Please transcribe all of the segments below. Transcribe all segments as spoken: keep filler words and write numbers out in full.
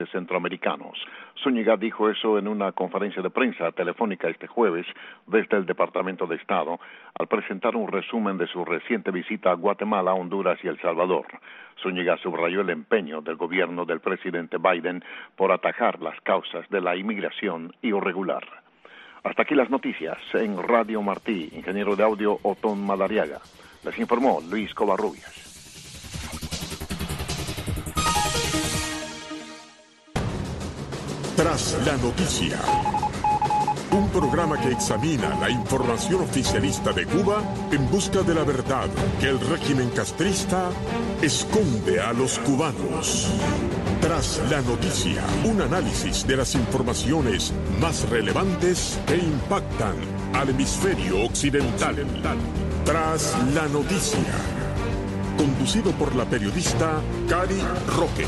centroamericanos. Zúñiga dijo eso en una conferencia de prensa telefónica este jueves desde el Departamento de Estado al presentar un resumen de su reciente visita a Guatemala, Honduras y El Salvador. Zúñiga subrayó el empeño del gobierno del presidente Biden por atajar las causas de la inmigración irregular. Hasta aquí las noticias en Radio Martí. Ingeniero de audio Otón Madariaga. Les informó Luis Covarrubias. Tras la noticia, un programa que examina la información oficialista de Cuba en busca de la verdad que el régimen castrista esconde a los cubanos. Tras la noticia, un análisis de las informaciones más relevantes que impactan al hemisferio occidental. Tras la noticia, conducido por la periodista Cari Roque.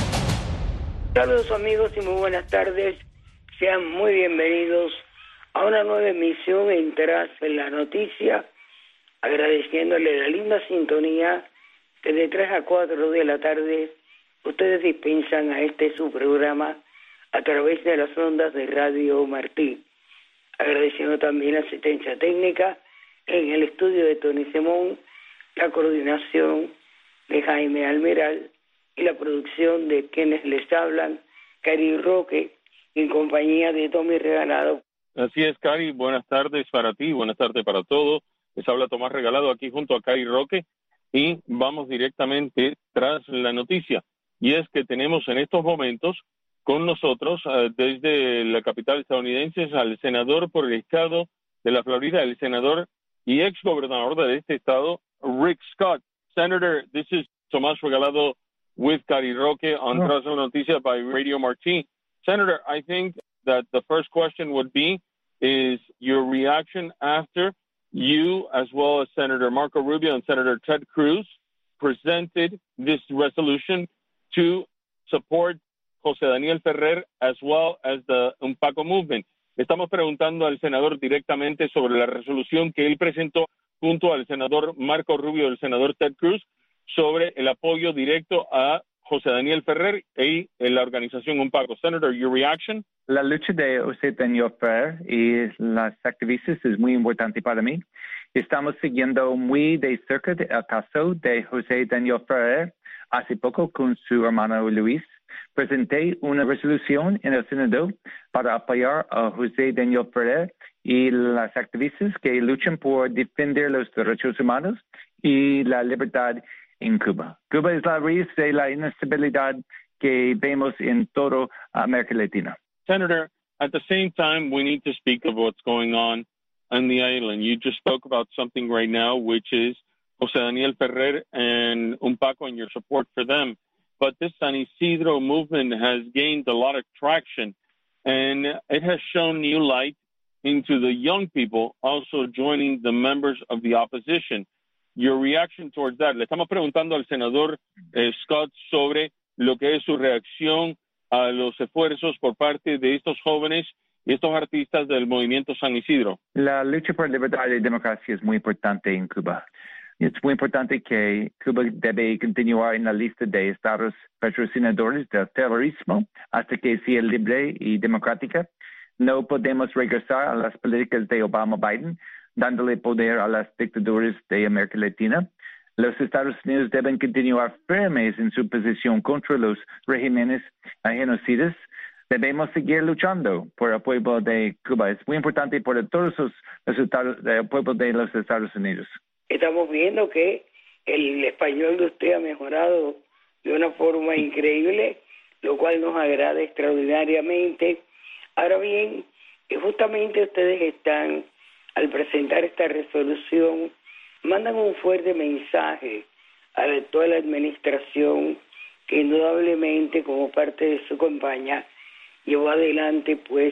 Saludos amigos y muy buenas tardes, sean muy bienvenidos a una nueva emisión en Tras la Noticia, agradeciéndole la linda sintonía que de tres a cuatro de la tarde ustedes dispensan a este su programa a través de las ondas de Radio Martí, agradeciendo también la asistencia técnica en el estudio de Tony Simón, la coordinación de Jaime Almeral y la producción de quienes les hablan, Cari Roque, en compañía de Tommy Regalado. Así es, Cari, buenas tardes para ti, buenas tardes para todos. Les habla Tomás Regalado aquí junto a Cari Roque y vamos directamente tras la noticia. Y es que tenemos en estos momentos con nosotros uh, desde la capital estadounidense al senador por el estado de la Florida, el senador y ex gobernador de este estado, Rick Scott. Senator, this is Tomás Regalado with Cari Roque on Tras la Noticia by Radio Martí. Senator, I think that the first question would be, is your reaction after you, as well as Senator Marco Rubio and Senator Ted Cruz, presented this resolution to support José Daniel Ferrer as well as the Umpaco movement. Estamos preguntando al senador directamente sobre la resolución que él presentó junto al senador Marco Rubio y el senador Ted Cruz sobre el apoyo directo a José Daniel Ferrer y la organización Umpaco. Senator, your reaction? La lucha de José Daniel Ferrer y las activistas es muy importante para mí. Estamos siguiendo muy de cerca el caso de José Daniel Ferrer. Hace poco, con su hermano Luis, presenté una resolución en el Senado para apoyar a José Daniel Ferrer y las activistas que luchan por defender los derechos humanos y la libertad en Cuba. Cuba es la raíz de la inestabilidad que vemos en toda América Latina. Senator, at the same time, we need to speak of what's going on on the island. You just spoke about something right now, which is José Daniel Ferrer and Umpaco and your support for them. But this San Isidro movement has gained a lot of traction, and it has shown new light into the young people also joining the members of the opposition. Your reaction towards that. Le estamos preguntando al senador eh, Scott sobre lo que es su reacción a los esfuerzos por parte de estos jóvenes y estos artistas del movimiento San Isidro. La lucha por libertad y democracia es muy importante en Cuba. Es muy importante que Cuba debe continuar en la lista de estados patrocinadores del terrorismo hasta que sea libre y democrática. No podemos regresar a las políticas de Obama-Biden, dándole poder a las dictaduras de América Latina. Los Estados Unidos deben continuar firmes en su posición contra los regímenes genocidas. Debemos seguir luchando por el pueblo de Cuba. Es muy importante por todos los, los estados, el pueblo de los Estados Unidos. Estamos viendo que el español de usted ha mejorado de una forma increíble, lo cual nos agrada extraordinariamente. Ahora bien, justamente ustedes están, al presentar esta resolución, mandan un fuerte mensaje a la actual administración que indudablemente como parte de su campaña llevó adelante pues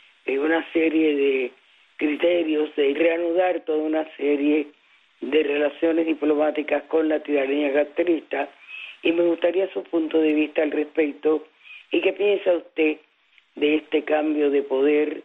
una serie de criterios de reanudar toda una serie de relaciones diplomáticas con la tiranía castrista, y me gustaría su punto de vista al respecto y qué piensa usted de este cambio de poder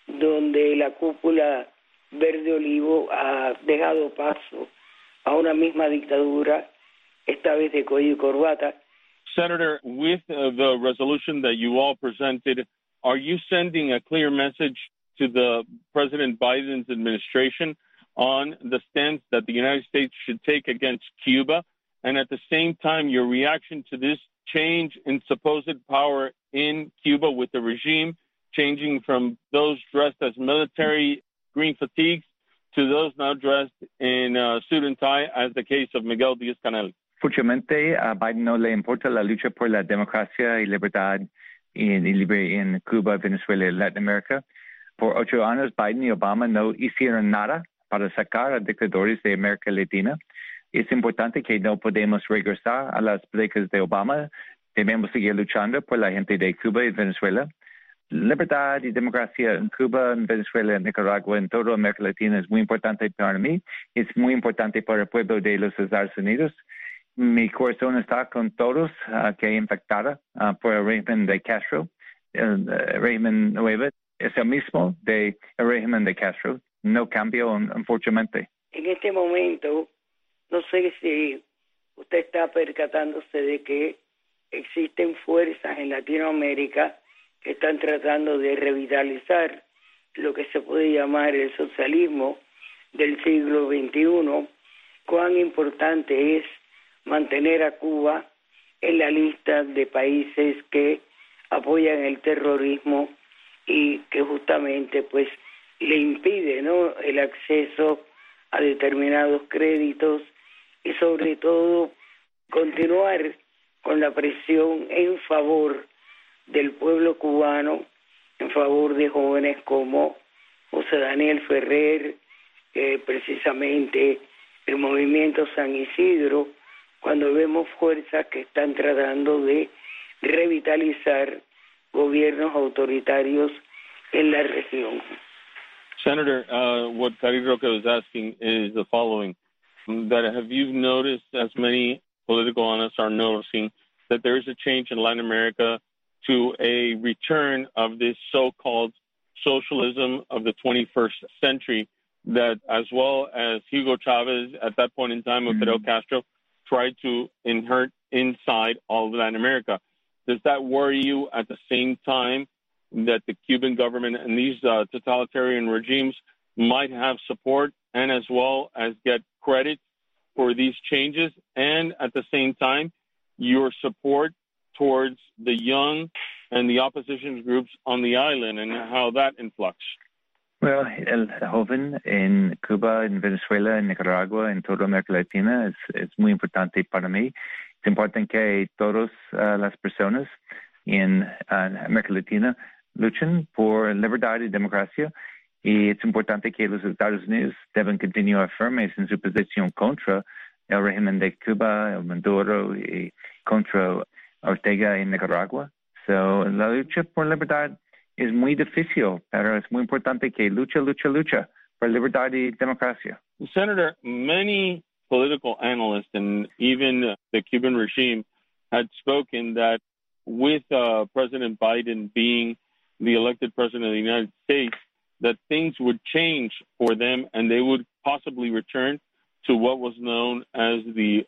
donde la cúpula verde olivo ha dejado paso a una misma dictadura, esta vez de cuello y corbata. Senator, with uh, the resolution that you all presented, are you sending a clear message to the President Biden's administration on the stance that the United States should take against Cuba? And at the same time, your reaction to this change in supposed power in Cuba with the regime changing from those dressed as military green fatigues to those now dressed in uh, suit and tie, as the case of Miguel Díaz-Canel? Fortunadamente, a Biden no le importa la lucha por la democracia y libertad en, en Cuba, Venezuela y Latinoamérica. Por ocho años, Biden y Obama no hicieron nada para sacar a dictadores de América Latina. Es importante que no podemos regresar a las políticas de Obama. Debemos seguir luchando por la gente de Cuba y Venezuela. Libertad y democracia en Cuba, en Venezuela, en Nicaragua, en toda América Latina es muy importante para mí. Es muy importante para el pueblo de los Estados Unidos. Mi corazón está con todos uh, que infectaron uh, por el régimen de Castro. El uh, régimen nuevo es el mismo del régimen de Castro. No cambió, unfortunadamente. En este momento, no sé si usted está percatándose de que existen fuerzas en Latinoamérica que están tratando de revitalizar lo que se puede llamar el socialismo del siglo veintiuno. Cuán importante es mantener a Cuba en la lista de países que apoyan el terrorismo y que justamente pues le impide, ¿no?, el acceso a determinados créditos y sobre todo continuar con la presión en favor del pueblo cubano, en favor de jóvenes como José Daniel Ferrer, eh, precisamente el movimiento San Isidro, cuando vemos fuerzas que están tratando de revitalizar gobiernos autoritarios en la región. Senator, uh, what Cari Roque was asking is the following, that have you noticed, as many political analysts are noticing, that there is a change in Latin America to a return of this so-called socialism of the twenty-first century that, as well as Hugo Chavez at that point in time with mm-hmm. Fidel Castro, tried to inherit inside all of Latin America. Does that worry you at the same time that the Cuban government and these uh, totalitarian regimes might have support and as well as get credit for these changes, and at the same time your support towards the young and the opposition groups on the island and how that influx? Well, el joven en Cuba, en Venezuela, en Nicaragua, en toda América Latina es, es muy importante para mí. Es importante que todas uh, las personas en uh, América Latina luchen por libertad y democracia, y es importante que los Estados Unidos deben continuar firmes en su posición contra el régimen de Cuba, el Maduro, y contra Ortega en Nicaragua. So, la lucha por libertad es muy difícil, pero es muy importante que lucha, lucha, lucha por libertad y democracia. Senator, many political analysts and even the Cuban regime had spoken that with uh, President Biden being the elected president of the United States, that things would change for them and they would possibly return to what was known as the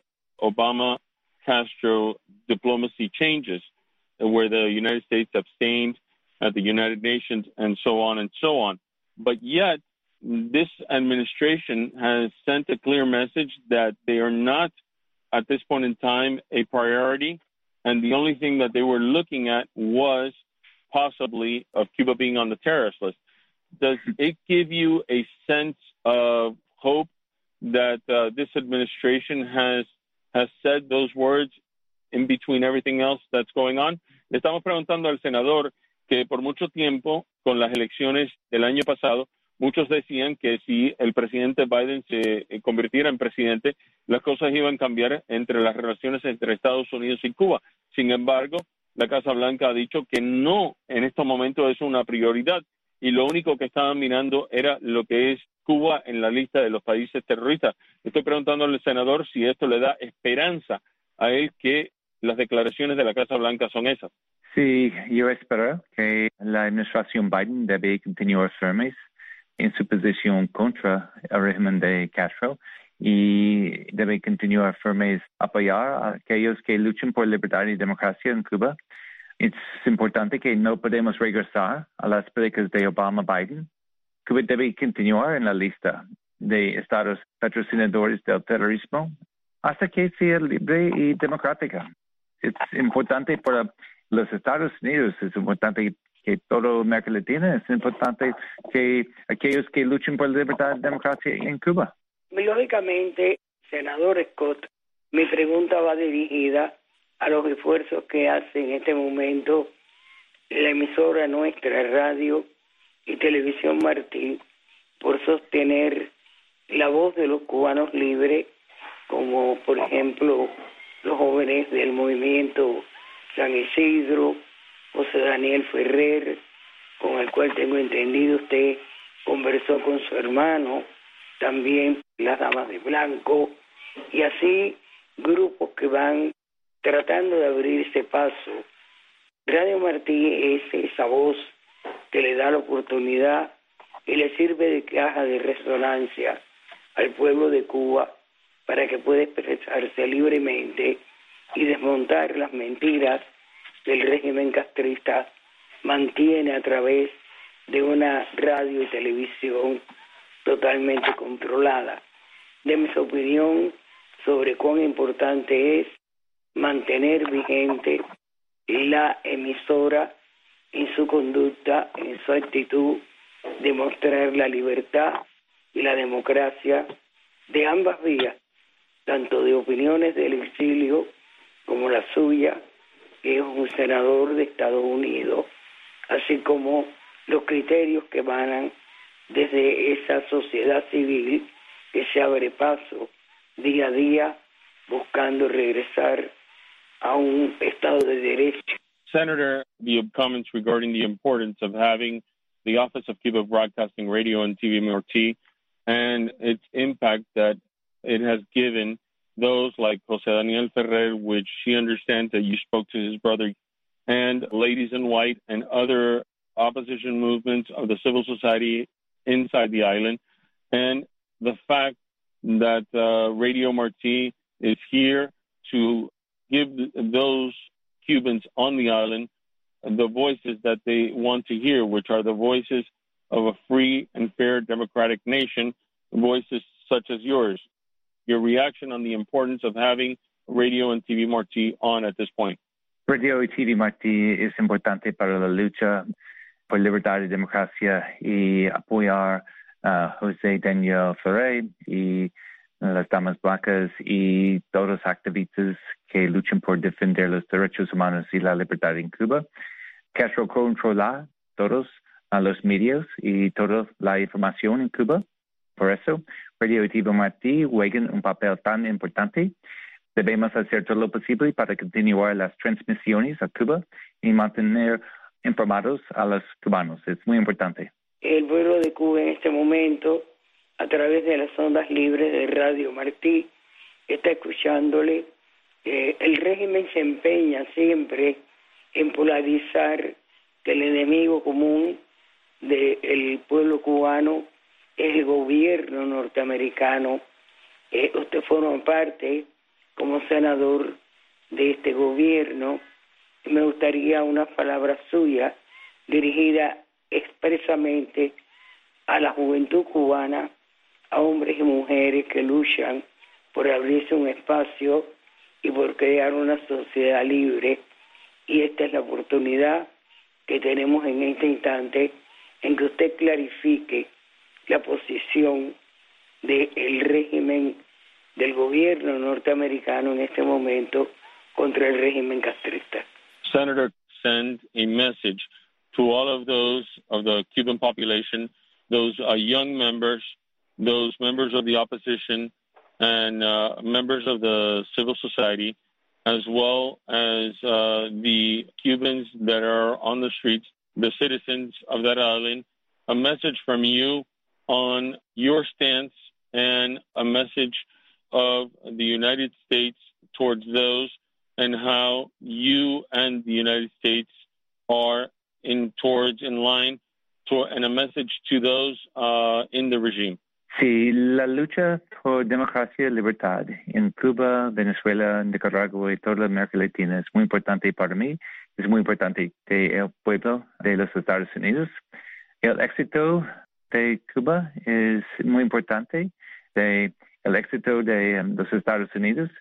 Obama-Castro diplomacy changes, where the United States abstained at the United Nations and so on and so on. But yet, this administration has sent a clear message that they are not, at this point in time, a priority, and the only thing that they were looking at was possibly of Cuba being on the terrorist list. Does it give you a sense of hope that uh, this administration has has said those words in between everything else that's going on? Le estamos preguntando al senador que por mucho tiempo, con las elecciones del año pasado, muchos decían que si el presidente Biden se convirtiera en presidente, las cosas iban a cambiar entre las relaciones entre Estados Unidos y Cuba. Sin embargo, la Casa Blanca ha dicho que no en estos momentos es una prioridad y lo único que estaban mirando era lo que es Cuba en la lista de los países terroristas. Estoy preguntando al senador si esto le da esperanza a él que las declaraciones de la Casa Blanca son esas. Sí, yo espero que la administración Biden debe continuar firmes en su posición contra el régimen de Castro y debe continuar firmes apoyar a aquellos que luchan por libertad y democracia en Cuba. Es importante que no podemos regresar a las políticas de Obama-Biden. Cuba debe continuar en la lista de estados patrocinadores del terrorismo hasta que sea libre y democrática. Es importante para los Estados Unidos, es importante que todo América Latina, es importante que aquellos que luchan por la libertad y democracia en Cuba. Lógicamente, senador Scott, mi pregunta va dirigida a los esfuerzos que hace en este momento la emisora nuestra, Radio y Televisión Martí, por sostener la voz de los cubanos libres, como por ejemplo los jóvenes del movimiento San Isidro, José Daniel Ferrer, con el cual tengo entendido usted conversó con su hermano, también las Damas de Blanco, y así grupos que van tratando de abrirse paso. Radio Martí es esa voz que le da la oportunidad y le sirve de caja de resonancia al pueblo de Cuba para que pueda expresarse libremente y desmontar las mentiras que el régimen castrista mantiene a través de una radio y televisión totalmente controlada. Deme su opinión sobre cuán importante es mantener vigente la emisora en su conducta, en su actitud de mostrar la libertad y la democracia de ambas vías, tanto de opiniones del exilio como la suya, que es un senador de Estados Unidos, así como los criterios que emanan desde esa sociedad civil que se abre paso día a día buscando regresar a un Estado de Derecho. Senator, the comments regarding the importance of having the Office of Cuba Broadcasting Radio and T V Martí and its impact that it has given those like José Daniel Ferrer, which she understands that you spoke to his brother, and Ladies in White and other opposition movements of the civil society inside the island, and the fact that uh, Radio Martí is here to give those Cubans on the island the voices that they want to hear, which are the voices of a free and fair democratic nation, voices such as yours. Your reaction on the importance of having Radio and T V Martí on at this point. Radio y T V Martí es importante para la lucha por libertad y democracia y apoyar a José Daniel Ferrer y las Damas Blancas y todos los activistas que luchan por defender los derechos humanos y la libertad en Cuba. Quiero controlar todos a los medios y toda la información en Cuba. Por eso, Radio y T V Martí juegan un papel tan importante. Debemos hacer todo lo posible para continuar las transmisiones a Cuba y mantener informados a los cubanos. Es muy importante. El pueblo de Cuba en este momento, a través de las ondas libres de Radio Martí, está escuchándole. Eh, el régimen se empeña siempre en polarizar que el enemigo común del pueblo cubano es el gobierno norteamericano. Eh, usted forma parte como senador de este gobierno. Me gustaría una palabra suya dirigida expresamente a la juventud cubana, a hombres y mujeres que luchan por abrirse un espacio y por crear una sociedad libre. Y esta es la oportunidad que tenemos en este instante en que usted clarifique la posición del régimen del gobierno norteamericano en este momento contra el régimen castrista. Senator, send a message to all of those of the Cuban population, those uh, young members, those members of the opposition, and uh, members of the civil society, as well as uh, the Cubans that are on the streets, the citizens of that island, a message from you on your stance and a message of the United States towards those and how you and the United States are in towards in line to, and a message to those uh, in the regime. Sí, la lucha por democracia y libertad en Cuba, Venezuela, Nicaragua y toda la América Latina es muy importante para mí, es muy importante para el pueblo de los Estados Unidos. El éxito de Cuba es muy importante, de el éxito de um, los Estados Unidos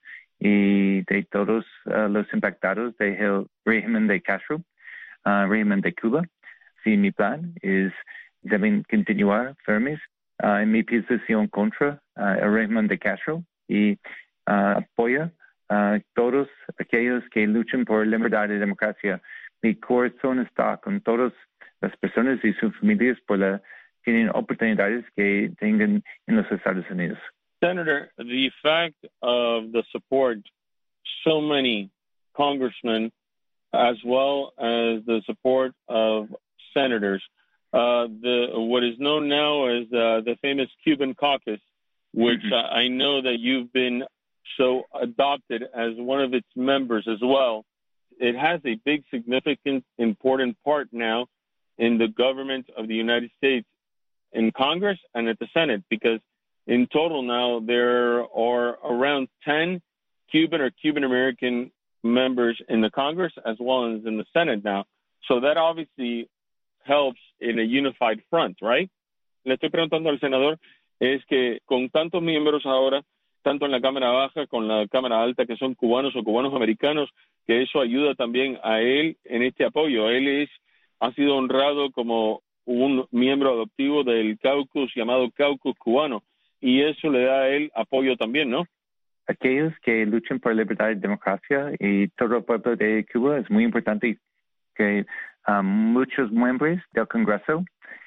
y de todos uh, los impactados del régimen de Castro, uh, régimen de Cuba. Sí, mi plan es deben continuar firmes uh, en mi posición contra uh, el régimen de Castro y uh, apoya a uh, todos aquellos que luchan por libertad y democracia. Mi corazón está con todas las personas y sus familias por la tienen oportunidades que tengan en los Estados Unidos. Senator, the fact of the support so many congressmen as well as the support of senators, uh, the what is known now as uh, the famous Cuban caucus, which mm-hmm. uh, I know that you've been so adopted as one of its members as well. It has a big, significant, important part now in the government of the United States, in Congress and at the Senate, because in total now there are around ten Cuban or Cuban-American members in the Congress as well as in the Senate now. So that obviously helps in a unified front, right? Le estoy preguntando al senador, es que con tantos miembros ahora, tanto en la Cámara Baja como en la Cámara Alta, que son cubanos o cubanos americanos, que eso ayuda también a él en este apoyo. Él es, ha sido honrado como un miembro adoptivo del caucus llamado caucus cubano, y eso le da a él apoyo también, ¿no? Aquellos que luchan por libertad y democracia y todo el pueblo de Cuba, es muy importante que um, muchos miembros del Congreso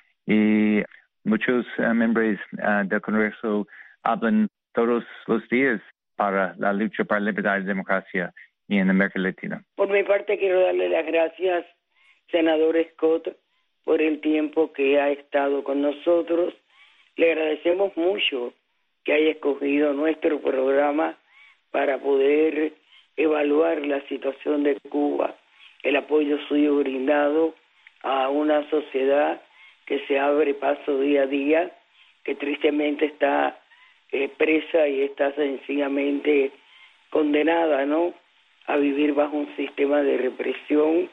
y muchos uh, miembros uh, del Congreso hablan todos los días para la lucha por libertad y democracia y en América Latina. Por mi parte quiero darle las gracias, senador Scott, por el tiempo que ha estado con nosotros. Le agradecemos mucho que haya escogido nuestro programa para poder evaluar la situación de Cuba, el apoyo suyo brindado a una sociedad que se abre paso día a día, que tristemente está eh, presa y está sencillamente condenada, ¿no?, a vivir bajo un sistema de represión.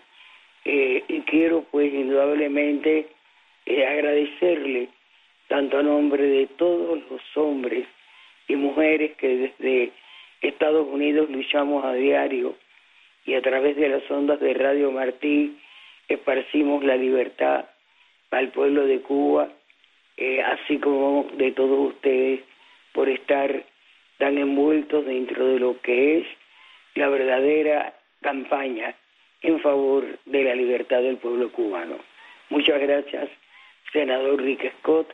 Eh, y quiero, pues, indudablemente eh, agradecerle, tanto a nombre de todos los hombres y mujeres que desde Estados Unidos luchamos a diario y a través de las ondas de Radio Martí esparcimos la libertad al pueblo de Cuba, eh, así como de todos ustedes por estar tan envueltos dentro de lo que es la verdadera campaña en favor de la libertad del pueblo cubano. Muchas gracias, senador Rick Scott,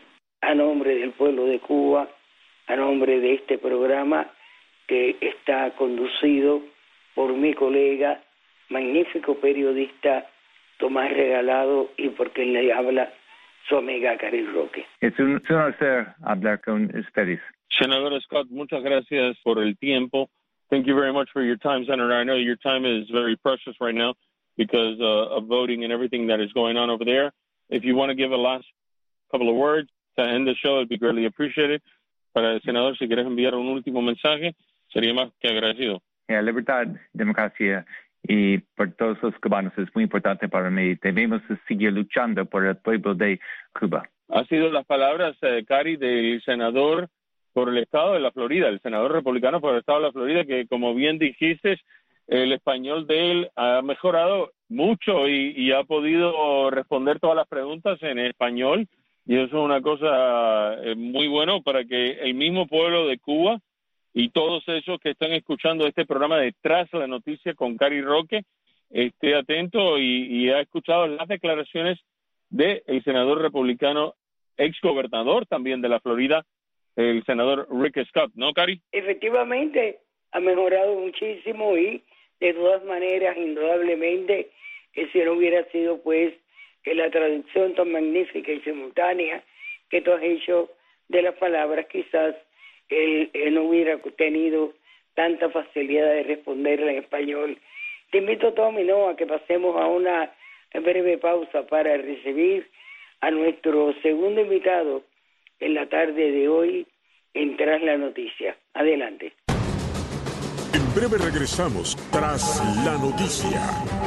a nombre del pueblo de Cuba, a nombre de este programa que está conducido por mi colega, magnífico periodista Tomás Regalado, y por quien le habla su amiga Cari Roque. Es un placer hablar con ustedes. Senador Scott, muchas gracias por el tiempo. Thank you very much for your time, Senator. I know your time is very precious right now because uh, of voting and everything that is going on over there. If you want to give a last couple of words to end the show, it'd be greatly appreciated. Para el senador, si quieres enviar un último mensaje, sería más que agradecido. La libertad, democracia y por todos los cubanos es muy importante para mí. Debemos seguir luchando por el pueblo de Cuba. Ha sido las palabras, eh, Cari, del senador por el estado de la Florida, el senador republicano por el estado de la Florida, que como bien dijiste, el español de él ha mejorado mucho y, y ha podido responder todas las preguntas en español, y eso es una cosa eh, muy bueno para que el mismo pueblo de Cuba y todos esos que están escuchando este programa Detrás de la Noticia con Cari Roque esté atento y, y ha escuchado las declaraciones del senador republicano, ex gobernador también de la Florida, el senador Rick Scott, ¿no, Cari? Efectivamente, ha mejorado muchísimo y de todas maneras, indudablemente, que si no hubiera sido pues que la traducción tan magnífica y simultánea que tú has hecho de las palabras, quizás él, él no hubiera tenido tanta facilidad de responderla en español. Te invito, Tommy, ¿no?, a que pasemos a una breve pausa para recibir a nuestro segundo invitado en la tarde de hoy en Tras la Noticia. Adelante. En breve regresamos Tras la Noticia.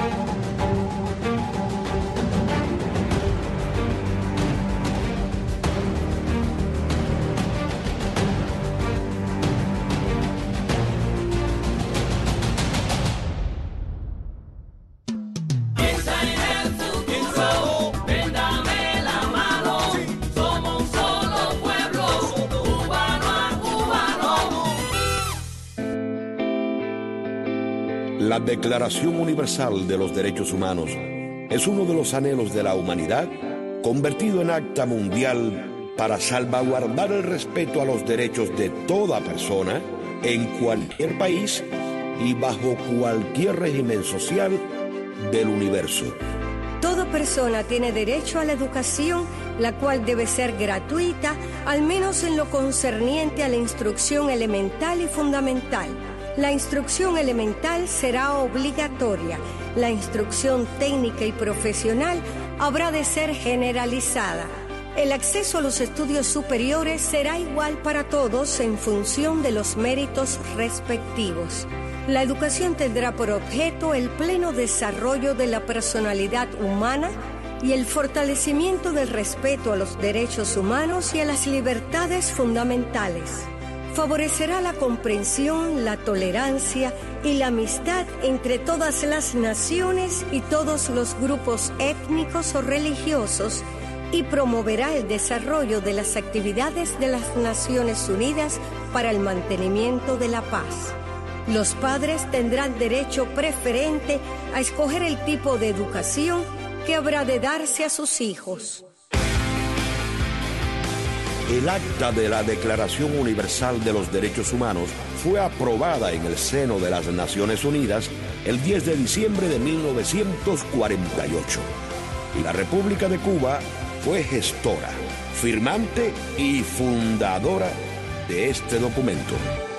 La Declaración Universal de los Derechos Humanos es uno de los anhelos de la humanidad convertido en acta mundial para salvaguardar el respeto a los derechos de toda persona en cualquier país y bajo cualquier régimen social del universo. Toda persona tiene derecho a la educación, la cual debe ser gratuita, al menos en lo concerniente a la instrucción elemental y fundamental. La instrucción elemental será obligatoria. La instrucción técnica y profesional habrá de ser generalizada. El acceso a los estudios superiores será igual para todos en función de los méritos respectivos. La educación tendrá por objeto el pleno desarrollo de la personalidad humana y el fortalecimiento del respeto a los derechos humanos y a las libertades fundamentales. Favorecerá la comprensión, la tolerancia y la amistad entre todas las naciones y todos los grupos étnicos o religiosos y promoverá el desarrollo de las actividades de las Naciones Unidas para el mantenimiento de la paz. Los padres tendrán derecho preferente a escoger el tipo de educación que habrá de darse a sus hijos. El acta de la Declaración Universal de los Derechos Humanos fue aprobada en el seno de las Naciones Unidas el diez de diciembre de mil novecientos cuarenta y ocho. Y la República de Cuba fue gestora, firmante y fundadora de este documento.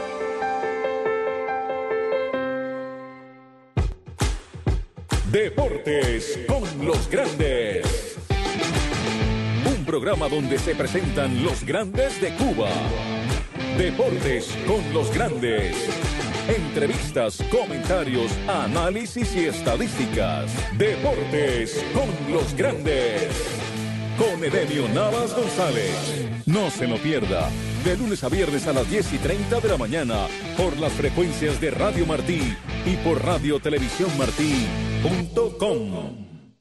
Deportes con los grandes. Un programa donde se presentan los grandes de Cuba. Deportes con los grandes. Entrevistas, comentarios, análisis y estadísticas. Deportes con los grandes. Con Edenio Navas González. No se lo pierda. De lunes a viernes a las diez y treinta de la mañana. Por las frecuencias de Radio Martí y por radio televisión martí punto com.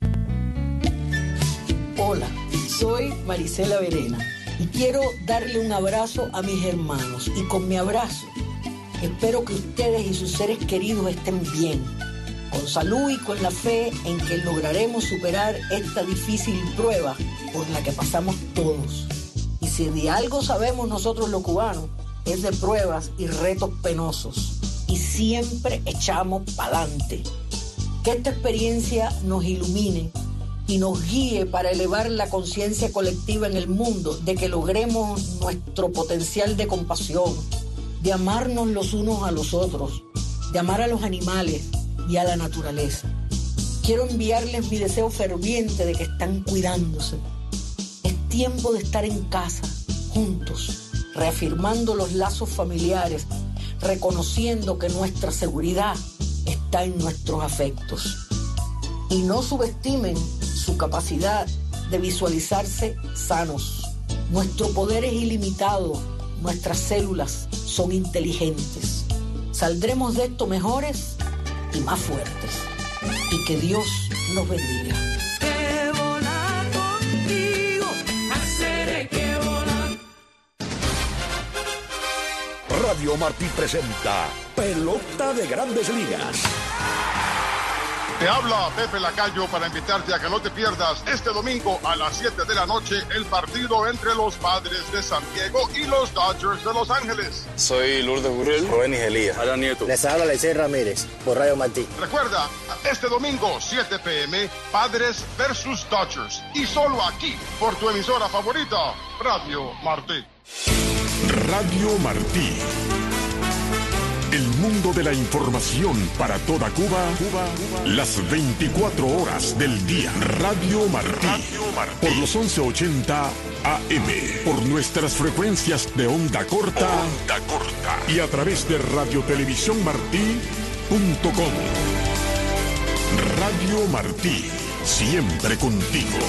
Hola, soy Marisela Verena y quiero darle un abrazo a mis hermanos. Y con mi abrazo espero que ustedes y sus seres queridos estén bien, con salud y con la fe en que lograremos superar esta difícil prueba por la que pasamos todos. Y si de algo sabemos nosotros los cubanos, es de pruebas y retos penosos. Y siempre echamos pa'lante. Que esta experiencia nos ilumine y nos guíe para elevar la conciencia colectiva en el mundo, de que logremos nuestro potencial de compasión, de amarnos los unos a los otros, de amar a los animales y a la naturaleza. Quiero enviarles mi deseo ferviente de que están cuidándose. Es tiempo de estar en casa, juntos, reafirmando los lazos familiares, reconociendo que nuestra seguridad está en nuestros afectos. Y no subestimen su capacidad de visualizarse sanos. Nuestro poder es ilimitado, nuestras células son inteligentes. Saldremos de esto mejores y más fuertes. Y que Dios nos bendiga. Que volar contigo, hacer que volar. Radio Martí presenta Pelota de Grandes Ligas. Te habla Pepe Lacayo para invitarte a que no te pierdas este domingo a las siete de la noche el partido entre los Padres de San Diego y los Dodgers de Los Ángeles. Soy Lourdes Burrell, Rubén Elías, Adán Nieto. Les habla Lecey Ramírez por Radio Martí. Recuerda, este domingo siete p m Padres versus Dodgers. Y solo aquí, por tu emisora favorita, Radio Martí. Radio Martí. El mundo de la información para toda Cuba, Cuba, las veinticuatro horas del día. Radio Martí, Radio Martí. Por los once ochenta A M, por nuestras frecuencias de onda corta, onda corta y a través de radiotelevisión martí punto com. Radio Martí, siempre contigo.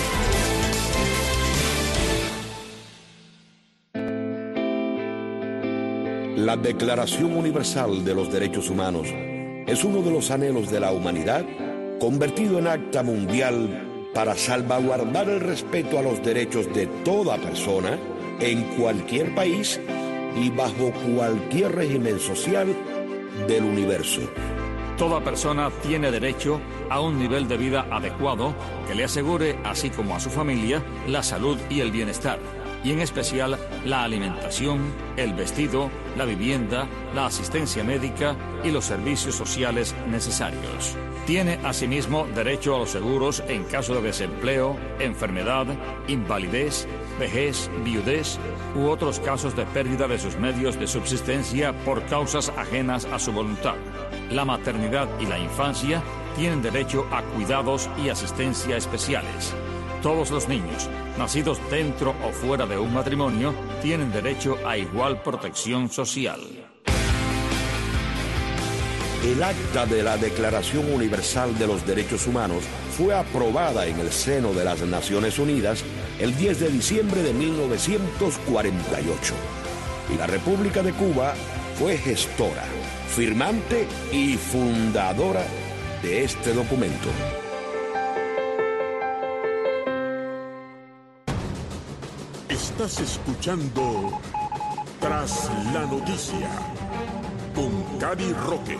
La Declaración Universal de los Derechos Humanos es uno de los anhelos de la humanidad convertido en acta mundial para salvaguardar el respeto a los derechos de toda persona en cualquier país y bajo cualquier régimen social del universo. Toda persona tiene derecho a un nivel de vida adecuado que le asegure, así como a su familia, la salud y el bienestar, y en especial la alimentación, el vestido, la vivienda, la asistencia médica y los servicios sociales necesarios. Tiene asimismo derecho a los seguros en caso de desempleo, enfermedad, invalidez, vejez, viudez u otros casos de pérdida de sus medios de subsistencia por causas ajenas a su voluntad. La maternidad y la infancia tienen derecho a cuidados y asistencia especiales. Todos los niños, nacidos dentro o fuera de un matrimonio, tienen derecho a igual protección social. El acta de la Declaración Universal de los Derechos Humanos fue aprobada en el seno de las Naciones Unidas el diez de diciembre de mil novecientos cuarenta y ocho. Y la República de Cuba fue gestora, firmante y fundadora de este documento. Estás escuchando Tras la Noticia con Cari Roque.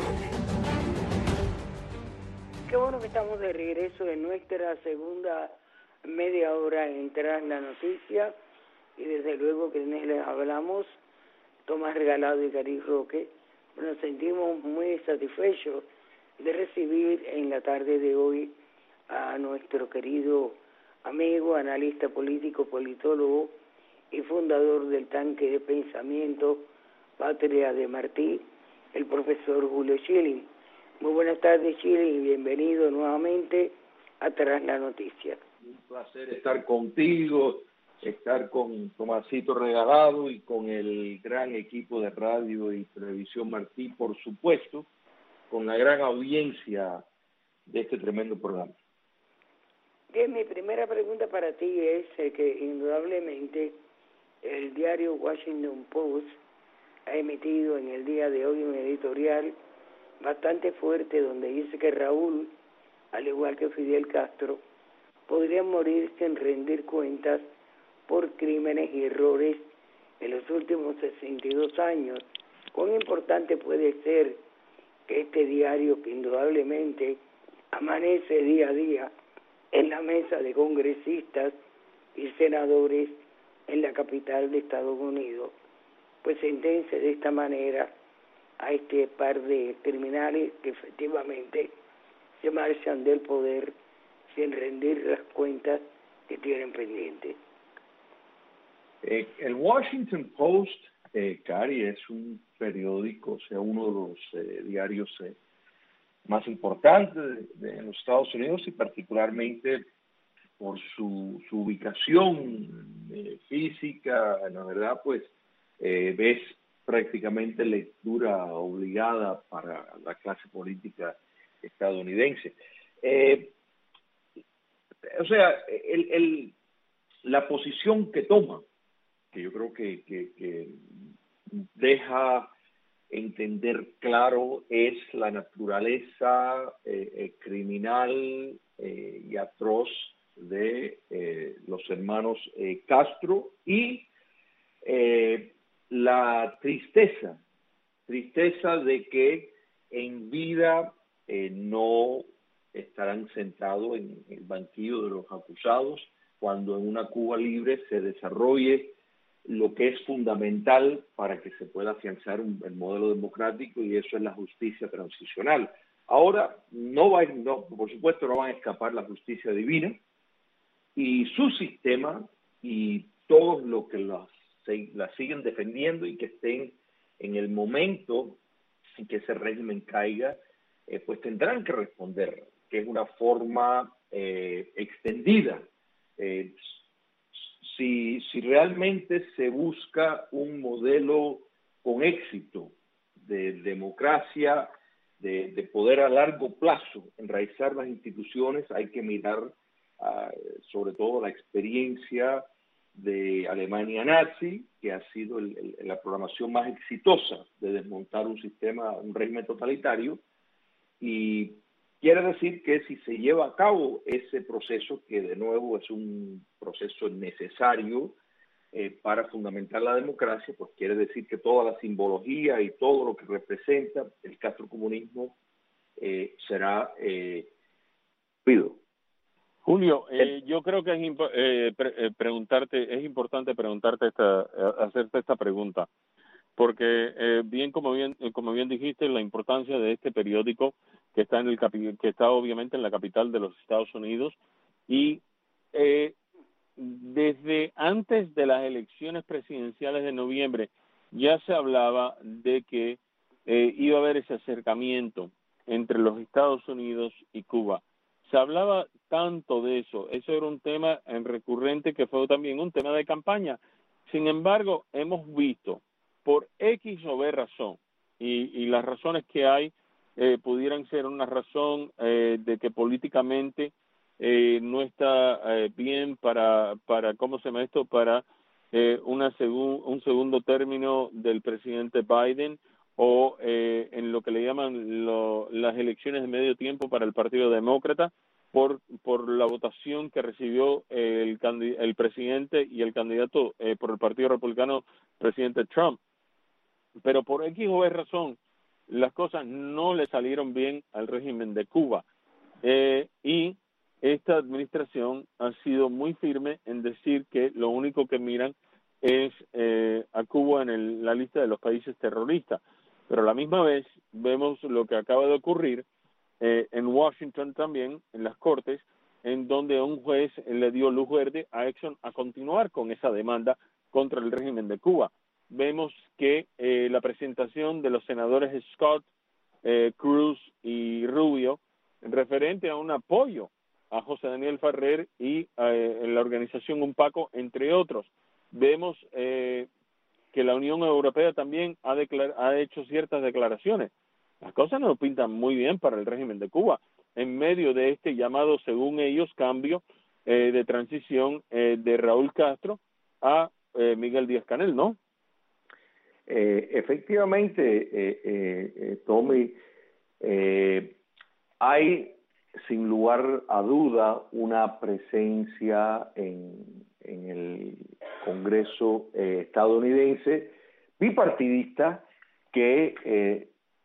Qué bueno que estamos de regreso en nuestra segunda media hora en Tras la Noticia, y desde luego que les hablamos Tomás Regalado y Cari Roque. Nos sentimos muy satisfechos de recibir en la tarde de hoy a nuestro querido amigo, analista político, politólogo y fundador del tanque de pensamiento Patria de Martí, el profesor Julio Schilling. Muy buenas tardes, Schilling, y bienvenido nuevamente a Tras la Noticia. Un placer estar contigo, estar con Tomasito Regalado y con el gran equipo de radio y televisión Martí, por supuesto, con la gran audiencia de este tremendo programa. Bien, mi primera pregunta para ti es eh, que indudablemente el diario Washington Post ha emitido en el día de hoy un editorial bastante fuerte donde dice que Raúl, al igual que Fidel Castro, podrían morir sin rendir cuentas por crímenes y errores en los últimos sesenta y dos años. ¿Cuán importante puede ser que este diario, que indudablemente amanece día a día en la mesa de congresistas y senadores en la capital de Estados Unidos, pues sentencia de esta manera a este par de criminales que efectivamente se marchan del poder sin rendir las cuentas que tienen pendientes? Eh, el Washington Post, eh, Cari, es un periódico, o sea, uno de los eh, diarios eh, más importantes de, de los Estados Unidos, y particularmente por su, su ubicación eh, física. La verdad, pues, eh, ves prácticamente lectura obligada para la clase política estadounidense. Eh, o sea, el, el, la posición que toma, que yo creo que, que, que deja entender claro, es la naturaleza eh, eh, criminal eh, y atroz de eh, los hermanos eh, Castro, y eh, la tristeza, tristeza de que en vida eh, no estarán sentados en el banquillo de los acusados, cuando en una Cuba libre se desarrolle lo que es fundamental para que se pueda afianzar un, el modelo democrático, y eso es la justicia transicional. Ahora, no va, no, por supuesto, no van a escapar la justicia divina, y su sistema y todos los que las, se, la siguen defendiendo y que estén en el momento y que ese régimen caiga, eh, pues tendrán que responder, que es una forma eh, extendida. Eh, si, si realmente se busca un modelo con éxito de democracia, de, de poder a largo plazo enraizar las instituciones, hay que mirar uh, sobre todo la experiencia de Alemania nazi, que ha sido el, el, la programación más exitosa de desmontar un sistema, un régimen totalitario, y quiere decir que si se lleva a cabo ese proceso, que de nuevo es un proceso necesario eh, para fundamentar la democracia, pues quiere decir que toda la simbología y todo lo que representa el castrocomunismo eh, será eh, pido. Julio, eh, yo creo que es imp- eh, pre- eh, preguntarte, es importante preguntarte esta, eh, hacerte esta pregunta, porque eh, bien como bien eh, como bien dijiste, la importancia de este periódico que está en el capi- que está obviamente en la capital de los Estados Unidos, y eh, desde antes de las elecciones presidenciales de noviembre ya se hablaba de que eh, iba a haber ese acercamiento entre los Estados Unidos y Cuba. Se hablaba tanto de eso, eso era un tema recurrente que fue también un tema de campaña. Sin embargo, hemos visto por X o B razón, y, y las razones que hay eh, pudieran ser una razón eh, de que políticamente eh, no está eh, bien para, para, ¿cómo se llama esto?, para eh, una segun, un segundo término del presidente Biden, o eh, en lo que le llaman lo, las elecciones de medio tiempo para el Partido Demócrata, por por la votación que recibió el, el presidente y el candidato eh, por el Partido Republicano, presidente Trump. Pero por X o Y razón, las cosas no le salieron bien al régimen de Cuba. Eh, y esta administración ha sido muy firme en decir que lo único que miran es eh, a Cuba en el, la lista de los países terroristas. Pero a la misma vez vemos lo que acaba de ocurrir eh, en Washington también, en las Cortes, en donde un juez le dio luz verde a Exxon a continuar con esa demanda contra el régimen de Cuba. Vemos que eh, la presentación de los senadores Scott, eh, Cruz y Rubio, referente a un apoyo a José Daniel Ferrer y eh, en la organización UNPACO, entre otros. Vemos eh, que la Unión Europea también ha, declar- ha hecho ciertas declaraciones. Las cosas no pintan muy bien para el régimen de Cuba, en medio de este llamado, según ellos, cambio eh, de transición eh, de Raúl Castro a eh, Miguel Díaz-Canel, ¿no? Eh, efectivamente, eh, eh, eh, Tommy, eh, hay sin lugar a duda una presencia en, en el Congreso eh, estadounidense bipartidista que eh,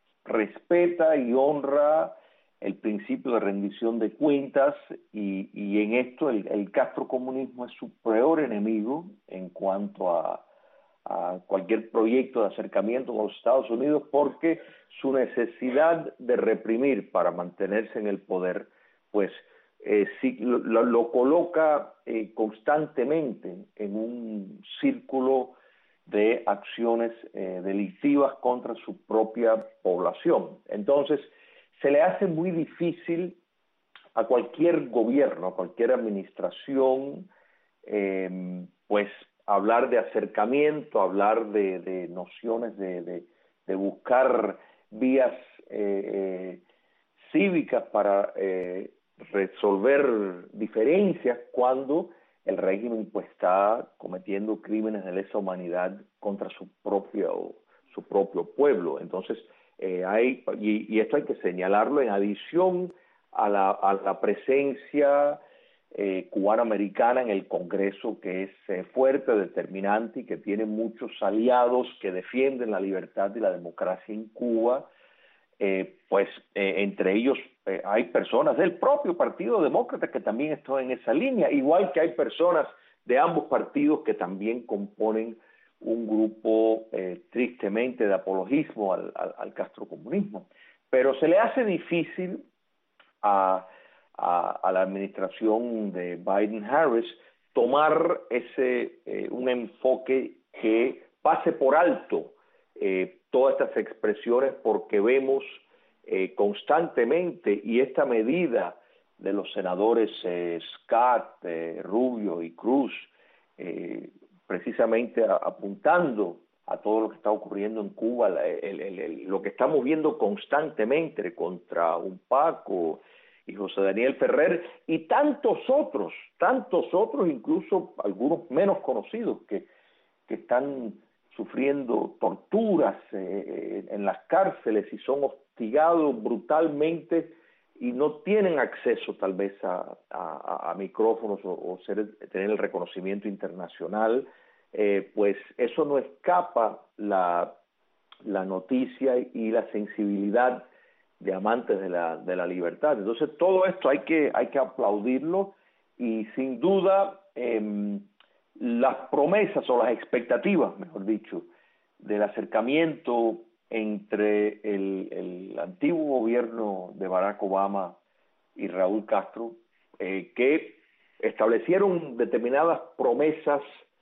respeta y honra el principio de rendición de cuentas, y, y en esto el, el castrocomunismo es su peor enemigo en cuanto a a cualquier proyecto de acercamiento con los Estados Unidos, porque su necesidad de reprimir para mantenerse en el poder, pues eh, sí, lo, lo coloca eh, constantemente en un círculo de acciones eh, delictivas contra su propia población. Entonces, se le hace muy difícil a cualquier gobierno, a cualquier administración, eh, pues hablar de acercamiento, hablar de, de nociones de, de, de buscar vías eh, eh, cívicas para eh, resolver diferencias cuando el régimen pues está cometiendo crímenes de lesa humanidad contra su propio su propio pueblo. Entonces eh, hay y, y esto hay que señalarlo en adición a la, a la presencia Eh, cubano-americana en el Congreso, que es eh, fuerte, determinante, y que tiene muchos aliados que defienden la libertad y la democracia en Cuba. Eh, pues eh, entre ellos eh, hay personas del propio Partido Demócrata que también están en esa línea, igual que hay personas de ambos partidos que también componen un grupo eh, tristemente de apologismo al, al, al castrocomunismo. Pero se le hace difícil a A, a la administración de Biden-Harris tomar ese eh, un enfoque que pase por alto eh, todas estas expresiones porque vemos eh, constantemente, y esta medida de los senadores eh, Scott, eh, Rubio y Cruz, eh, precisamente a, apuntando a todo lo que está ocurriendo en Cuba, la, el, el, el, lo que estamos viendo constantemente contra un Paco y José Daniel Ferrer y tantos otros, tantos otros, incluso algunos menos conocidos, que, que están sufriendo torturas eh, en las cárceles y son hostigados brutalmente y no tienen acceso tal vez a, a, a micrófonos o, o ser, tener el reconocimiento internacional, eh, pues eso no escapa la, la noticia y la sensibilidad de amantes de la, de la libertad. Entonces todo esto hay que, hay que aplaudirlo y sin duda eh, las promesas o las expectativas, mejor dicho, del acercamiento entre el, el antiguo gobierno de Barack Obama y Raúl Castro, eh, que establecieron determinadas promesas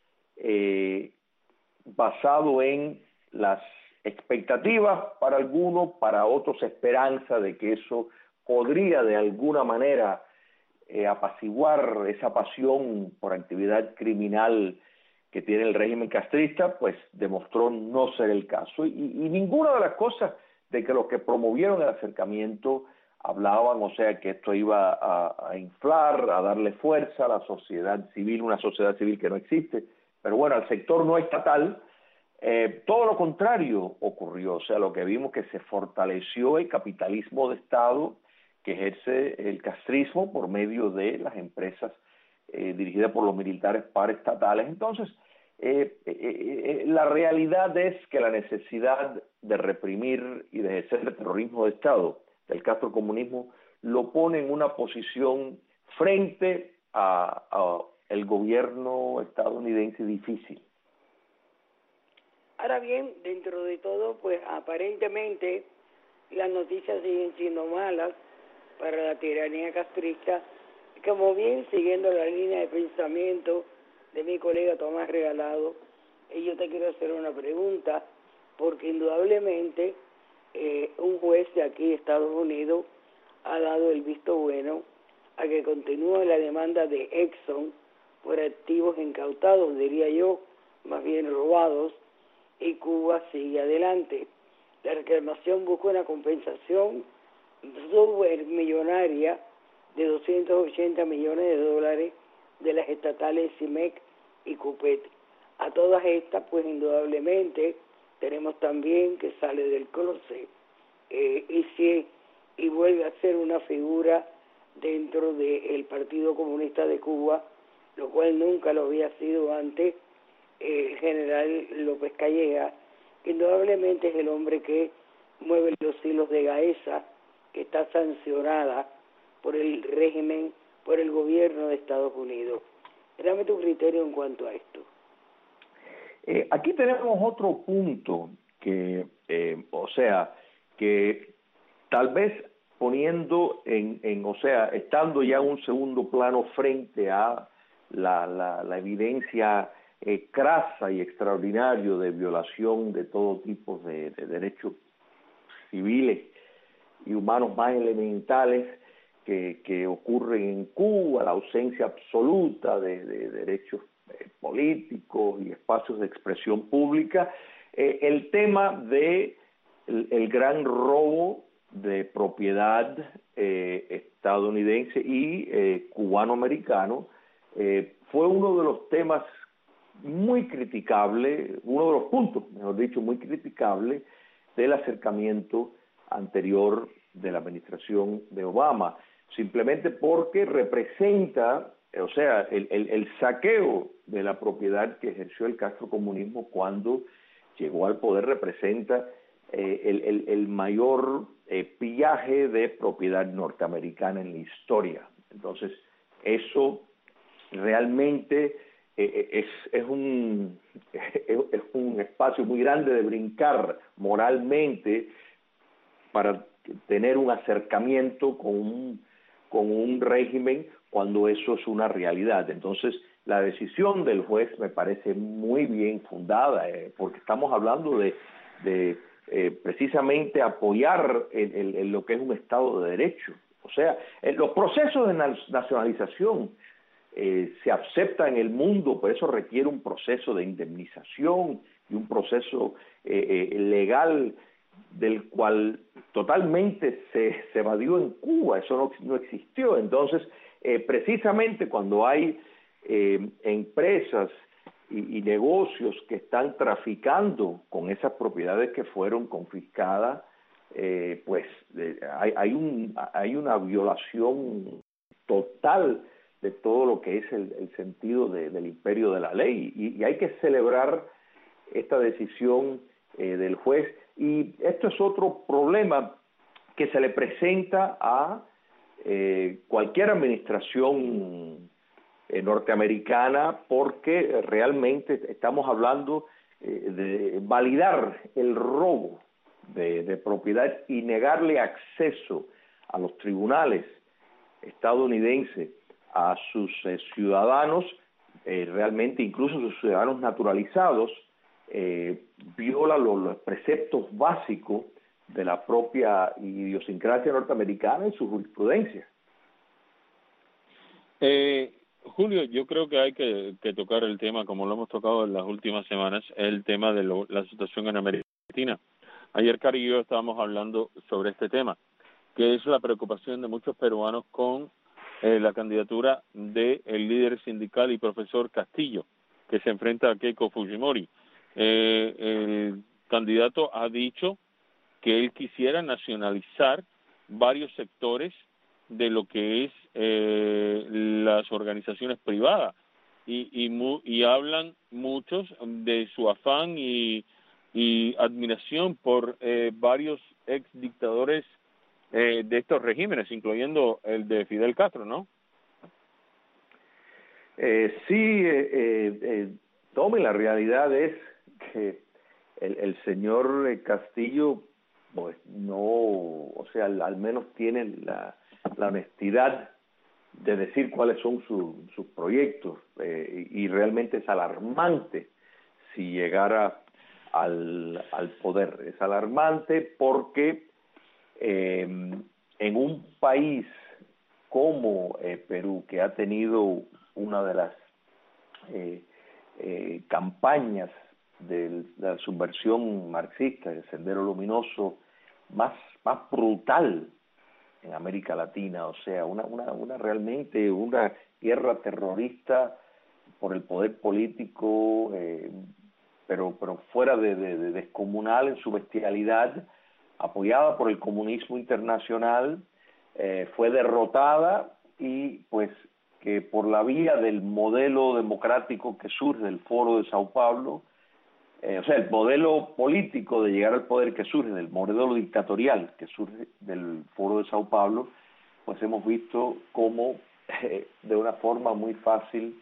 eh, basado en las expectativas para algunos, para otros esperanza de que eso podría de alguna manera eh, apaciguar esa pasión por actividad criminal que tiene el régimen castrista, pues demostró no ser el caso. Y, y ninguna de las cosas de que los que promovieron el acercamiento hablaban, o sea, que esto iba a, a inflar, a darle fuerza a la sociedad civil, una sociedad civil que no existe, pero bueno, al sector no estatal, eh, todo lo contrario ocurrió. O sea, lo que vimos que se fortaleció el capitalismo de Estado que ejerce el castrismo por medio de las empresas eh, dirigidas por los militares paraestatales. Entonces, eh, eh, eh, la realidad es que la necesidad de reprimir y de ejercer el terrorismo de Estado del castrocomunismo lo pone en una posición frente a, a el gobierno estadounidense difícil. Ahora bien, dentro de todo, pues aparentemente las noticias siguen siendo malas para la tiranía castrista, como bien siguiendo la línea de pensamiento de mi colega Tomás Regalado, y yo te quiero hacer una pregunta, porque indudablemente eh, un juez de aquí de Estados Unidos ha dado el visto bueno a que continúe la demanda de Exxon por activos incautados, diría yo, más bien robados, y Cuba sigue adelante. La reclamación busca una compensación supermillonaria de doscientos ochenta millones de dólares de las estatales CIMEC y CUPET. A todas estas, pues indudablemente, tenemos también que sale del closet eh, y, si, y vuelve a ser una figura dentro del Partido Comunista de Cuba, lo cual nunca lo había sido antes, eh, el general López Calleja, que indudablemente es el hombre que mueve los hilos de Gaesa, que está sancionada por el régimen, por el gobierno de Estados Unidos. Dame tu criterio en cuanto a esto. Eh, aquí tenemos otro punto que, eh, o sea, que tal vez poniendo en, en, o sea, estando ya en un segundo plano frente a la, la, la evidencia eh, crasa y extraordinario de violación de todo tipo de, de derechos civiles y humanos más elementales que, que ocurren en Cuba, la ausencia absoluta de, de derechos eh, políticos y espacios de expresión pública, eh, el tema de el, el gran robo de propiedad eh, estadounidense y eh, cubano-americano eh, fue uno de los temas muy criticable, uno de los puntos, mejor dicho, muy criticable del acercamiento anterior de la administración de Obama, simplemente porque representa, o sea, el, el, el saqueo de la propiedad que ejerció el castrocomunismo cuando llegó al poder representa eh, el, el, el mayor eh, pillaje de propiedad norteamericana en la historia. Entonces, eso realmente eh, es, es, un, es un espacio muy grande de brincar moralmente para tener un acercamiento con un, con un régimen cuando eso es una realidad. Entonces, la decisión del juez me parece muy bien fundada, eh, porque estamos hablando de, de eh, precisamente apoyar el, el, el, lo que es un Estado de Derecho. O sea, eh, los procesos de nacionalización eh, se aceptan en el mundo, pero eso requiere un proceso de indemnización y un proceso eh, eh, legal del cual totalmente se, se evadió en Cuba, eso no, no existió. Entonces, eh, precisamente cuando hay eh, empresas y, y negocios que están traficando con esas propiedades que fueron confiscadas, eh, pues eh, hay, hay, un, hay una violación total de todo lo que es el, el sentido de, del imperio de la ley, y, y hay que celebrar esta decisión eh, del juez. Y esto es otro problema que se le presenta a eh, cualquier administración eh, norteamericana, porque realmente estamos hablando eh, de validar el robo de, de propiedad y negarle acceso a los tribunales estadounidenses a sus eh, ciudadanos, eh, realmente incluso sus ciudadanos naturalizados, eh, viola los, los preceptos básicos de la propia idiosincrasia norteamericana y su jurisprudencia. Eh, Julio, yo creo que hay que, que tocar el tema, como lo hemos tocado en las últimas semanas, el tema de lo, la situación en América Latina. Ayer Cari y yo estábamos hablando sobre este tema, que es la preocupación de muchos peruanos con eh, la candidatura del líder sindical y profesor Castillo, que se enfrenta a Keiko Fujimori. Eh, el candidato ha dicho que él quisiera nacionalizar varios sectores de lo que es eh, las organizaciones privadas y, y, mu y hablan muchos de su afán y, y admiración por eh, varios ex dictadores eh, de estos regímenes, incluyendo el de Fidel Castro, ¿no? Eh, sí, eh, eh, eh, Tommy, la realidad es que el, el señor Castillo, pues no, o sea, al, al menos tiene la, la honestidad de decir cuáles son su, sus proyectos, eh, y, y realmente es alarmante si llegara al, al poder. Es alarmante porque eh, en un país como eh, Perú, que ha tenido una de las eh, eh, campañas de la subversión marxista, el Sendero Luminoso, más, más brutal en América Latina, o sea, una, una, una realmente una guerra terrorista por el poder político, eh, pero, pero fuera de, de, de descomunal en su bestialidad, apoyada por el comunismo internacional, eh, fue derrotada, y pues que por la vía del modelo democrático que surge del Foro de Sao Paulo, Eh, o sea, el modelo político de llegar al poder que surge del modelo dictatorial que surge del Foro de Sao Paulo, pues hemos visto cómo eh, de una forma muy fácil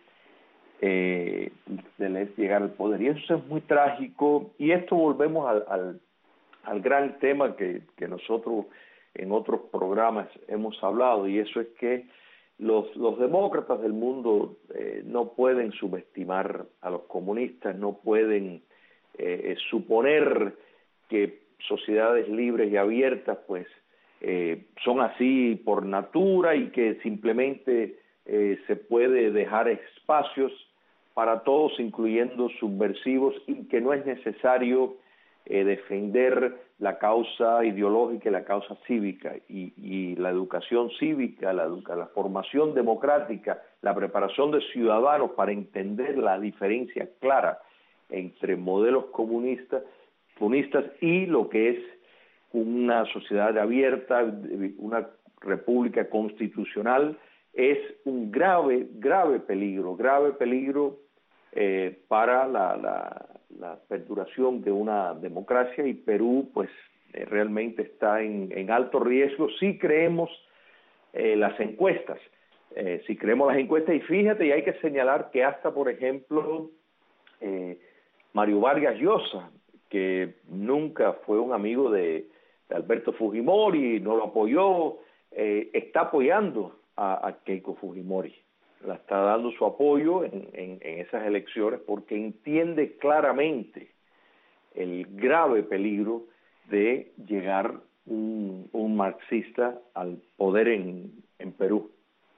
eh, se les llegar al poder. Y eso es muy trágico, y esto volvemos al, al, al gran tema que, que nosotros en otros programas hemos hablado, y eso es que los, los demócratas del mundo eh, no pueden subestimar a los comunistas, no pueden Eh, suponer que sociedades libres y abiertas pues eh, son así por natura, y que simplemente eh, se puede dejar espacios para todos, incluyendo subversivos, y que no es necesario eh, defender la causa ideológica y la causa cívica, y, y la educación cívica, la, educa la formación democrática, la preparación de ciudadanos para entender la diferencia clara entre modelos comunistas, comunistas y lo que es una sociedad abierta, una república constitucional, es un grave, grave peligro, grave peligro eh, para la, la, la perduración de una democracia, y Perú pues eh, realmente está en, en alto riesgo si creemos eh, las encuestas, eh, si creemos las encuestas, y fíjate, y hay que señalar que hasta, por ejemplo, eh, Mario Vargas Llosa, que nunca fue un amigo de, de Alberto Fujimori, no lo apoyó, eh, está apoyando a, a Keiko Fujimori, la está dando su apoyo en, en, en esas elecciones, porque entiende claramente el grave peligro de llegar un, un marxista al poder en, en Perú.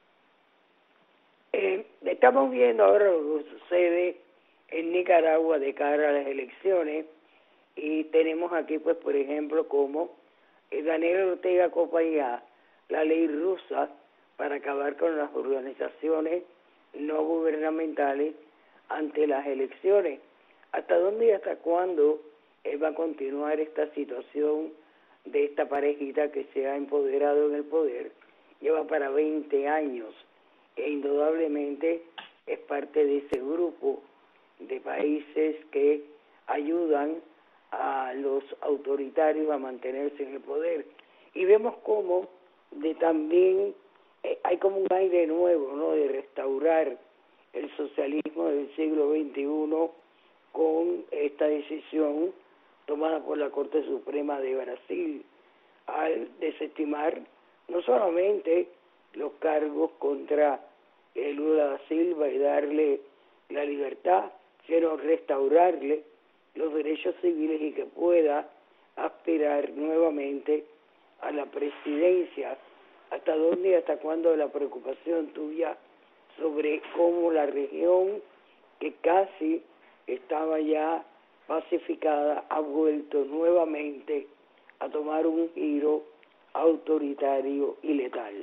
Eh, estamos viendo ahora lo que sucede en Nicaragua de cara a las elecciones y tenemos aquí, pues, por ejemplo, como eh, Daniel Ortega acompaña la ley rusa para acabar con las organizaciones no gubernamentales ante las elecciones. ¿Hasta dónde y hasta cuándo eh, va a continuar esta situación de esta parejita que se ha empoderado en el poder? Lleva para veinte años e indudablemente es parte de ese grupo de países que ayudan a los autoritarios a mantenerse en el poder. Y vemos cómo de también eh, hay como un aire nuevo, ¿no?, de restaurar el socialismo del siglo veintiuno con esta decisión tomada por la Corte Suprema de Brasil al desestimar no solamente los cargos contra eh, Lula da Silva y darle la libertad, sino restaurarle los derechos civiles y que pueda aspirar nuevamente a la presidencia. ¿Hasta dónde y hasta cuándo la preocupación tuya sobre cómo la región, que casi estaba ya pacificada, ha vuelto nuevamente a tomar un giro autoritario y letal?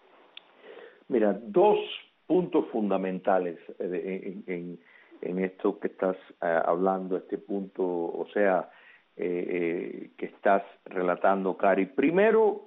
Mira, dos puntos fundamentales en, en, en esto que estás uh, hablando, este punto, o sea, eh, eh, que estás relatando, Cari. Primero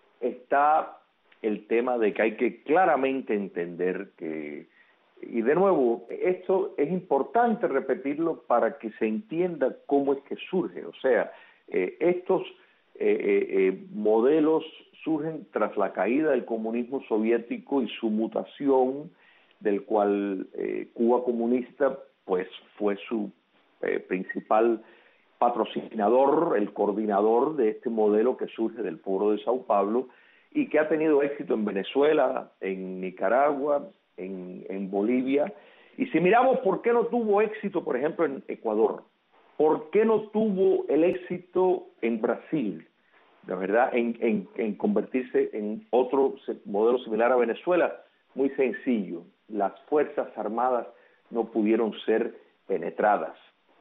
está el tema de que hay que claramente entender que, y de nuevo, esto es importante repetirlo para que se entienda cómo es que surge, o sea, eh, estos eh, eh, modelos surgen tras la caída del comunismo soviético y su mutación, del cual eh, Cuba comunista pues fue su eh, principal patrocinador, el coordinador de este modelo que surge del Foro de Sao Paulo y que ha tenido éxito en Venezuela, en Nicaragua, en, en Bolivia. Y si miramos por qué no tuvo éxito, por ejemplo, en Ecuador, por qué no tuvo el éxito en Brasil, la verdad, en, en, en convertirse en otro modelo similar a Venezuela, muy sencillo. Las Fuerzas Armadas no pudieron ser penetradas.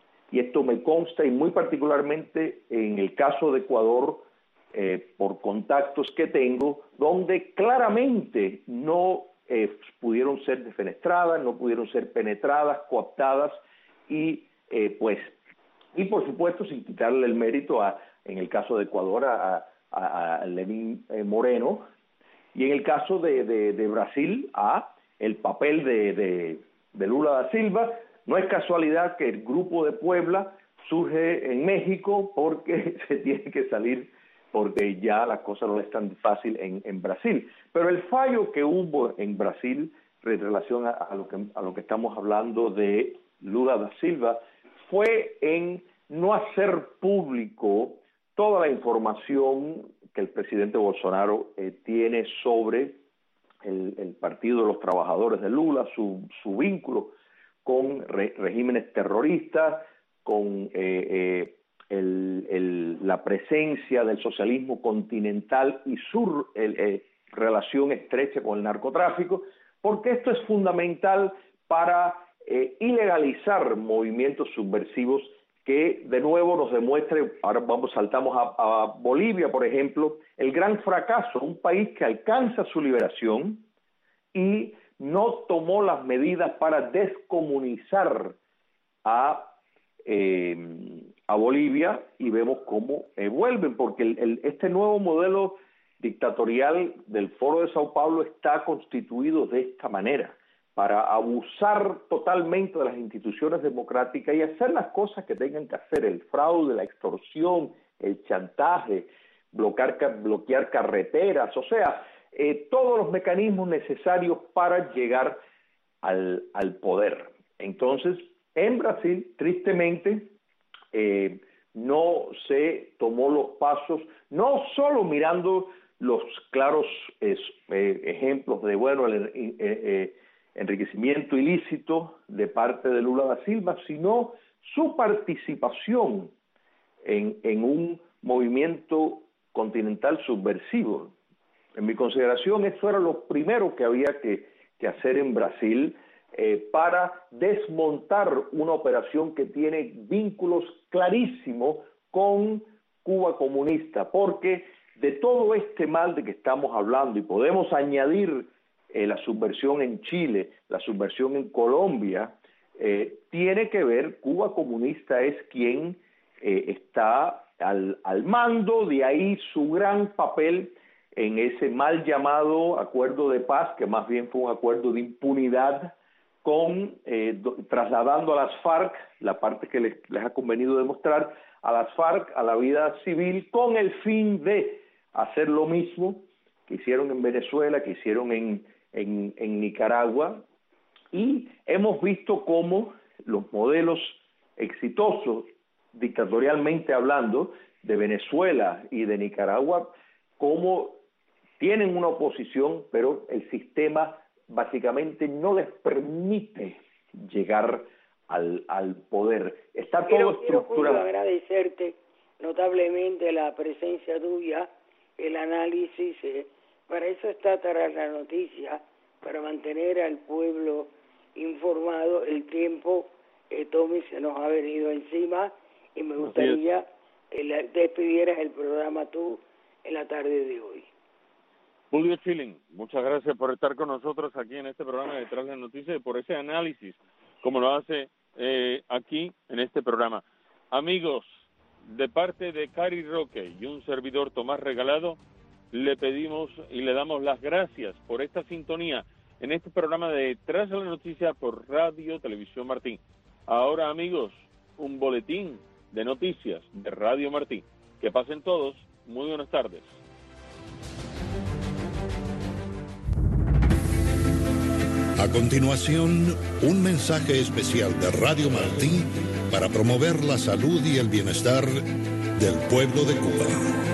Y esto me consta, y muy particularmente en el caso de Ecuador, eh, por contactos que tengo, donde claramente no eh, pudieron ser defenestradas, no pudieron ser penetradas, cooptadas, y eh, pues, y por supuesto sin quitarle el mérito a, en el caso de Ecuador, a, a, a Lenín eh, Moreno, y en el caso de, de, de Brasil, a el papel de, de, de Lula da Silva. No es casualidad que el Grupo de Puebla surge en México porque se tiene que salir, porque ya las cosas no es tan fácil en, en Brasil. Pero el fallo que hubo en Brasil en relación a, a, lo que, a lo que estamos hablando de Lula da Silva fue en no hacer público toda la información que el presidente Bolsonaro eh, tiene sobre el, el Partido de los Trabajadores de Lula, su, su vínculo con re, regímenes terroristas, con eh, eh, el, el, la presencia del socialismo continental y su el, eh, relación estrecha con el narcotráfico, porque esto es fundamental para eh, ilegalizar movimientos subversivos que de nuevo nos demuestre. Ahora vamos, saltamos a, a Bolivia, por ejemplo, el gran fracaso, un país que alcanza su liberación y no tomó las medidas para descomunizar a, eh, a Bolivia, y vemos cómo eh, vuelven, porque el, el, este nuevo modelo dictatorial del Foro de Sao Paulo está constituido de esta manera, para abusar totalmente de las instituciones democráticas y hacer las cosas que tengan que hacer: el fraude, la extorsión, el chantaje, bloquear, bloquear carreteras, o sea, eh, todos los mecanismos necesarios para llegar al, al poder. Entonces, en Brasil, tristemente, eh, no se tomó los pasos, no solo mirando los claros eh, eh, ejemplos de, bueno, el, eh, eh, enriquecimiento ilícito de parte de Lula da Silva, sino su participación en, en un movimiento continental subversivo. En mi consideración, eso era lo primero que había que, que hacer en Brasil eh, para desmontar una operación que tiene vínculos clarísimos con Cuba comunista, porque de todo este mal de que estamos hablando, y podemos añadir eh, la subversión en Chile, la subversión en Colombia, eh, tiene que ver, Cuba comunista es quien eh, está al, al mando, de ahí su gran papel en ese mal llamado acuerdo de paz, que más bien fue un acuerdo de impunidad, con eh, do, trasladando a las FARC, la parte que les, les ha convenido demostrar, a las FARC, a la vida civil, con el fin de hacer lo mismo que hicieron en Venezuela, que hicieron en, en, en Nicaragua, y hemos visto cómo los modelos exitosos, dictatorialmente hablando, de Venezuela y de Nicaragua, cómo tienen una oposición, pero el sistema básicamente no les permite llegar al, al poder. Está todo quiero, estructurado. Quiero agradecerte notablemente la presencia tuya, el análisis. Eh, para eso está Tras la Noticia, para mantener al pueblo informado. El tiempo, eh, Tommy, se nos ha venido encima y me gustaría eh, despidieras el programa tú en la tarde de hoy. Julio Schilling, muchas gracias por estar con nosotros aquí en este programa de Tras la Noticia y por ese análisis, como lo hace eh, aquí en este programa. Amigos, de parte de Cari Roque y un servidor Tomás Regalado, le pedimos y le damos las gracias por esta sintonía en este programa de Tras la Noticia por Radio Televisión Martí. Ahora, amigos, un boletín de noticias de Radio Martí. Que pasen todos, muy buenas tardes. A continuación, un mensaje especial de Radio Martí para promover la salud y el bienestar del pueblo de Cuba.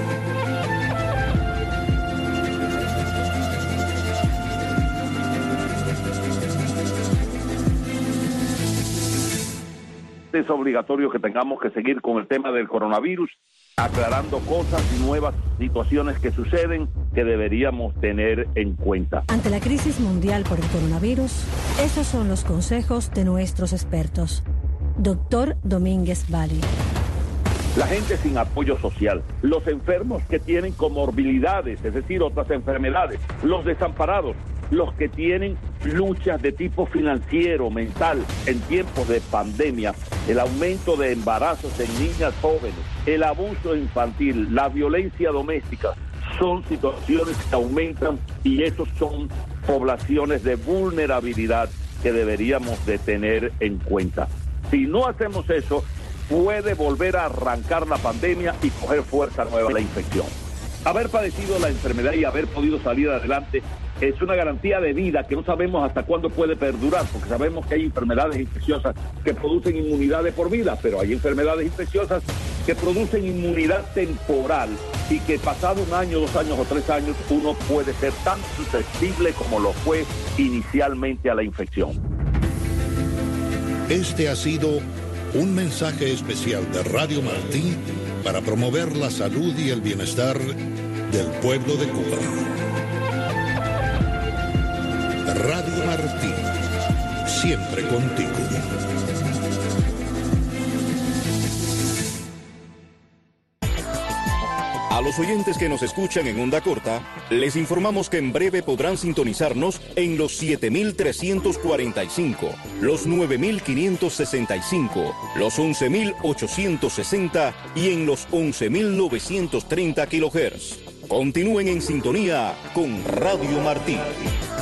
Es obligatorio que tengamos que seguir con el tema del coronavirus, aclarando cosas y nuevas situaciones que suceden que deberíamos tener en cuenta. Ante la crisis mundial por el coronavirus, esos son los consejos de nuestros expertos. Doctor Domínguez Bali. La gente sin apoyo social, los enfermos que tienen comorbilidades, es decir, otras enfermedades, los desamparados, los que tienen luchas de tipo financiero, mental, en tiempos de pandemia, el aumento de embarazos en niñas jóvenes, el abuso infantil, la violencia doméstica, son situaciones que aumentan y esos son poblaciones de vulnerabilidad que deberíamos de tener en cuenta. Si no hacemos eso, puede volver a arrancar la pandemia y coger fuerza nueva la infección. Haber padecido la enfermedad y haber podido salir adelante es una garantía de vida que no sabemos hasta cuándo puede perdurar, porque sabemos que hay enfermedades infecciosas que producen inmunidad de por vida, pero hay enfermedades infecciosas que producen inmunidad temporal y que pasado un año, dos años o tres años uno puede ser tan susceptible como lo fue inicialmente a la infección. Este ha sido un mensaje especial de Radio Martí para promover la salud y el bienestar del pueblo de Cuba. Radio Martí, siempre contigo. A los oyentes que nos escuchan en onda corta, les informamos que en breve podrán sintonizarnos en los siete mil trescientos cuarenta y cinco, los nueve mil quinientos sesenta y cinco, los once mil ochocientos sesenta y en los once mil novecientos treinta kilohertz. Continúen en sintonía con Radio Martí.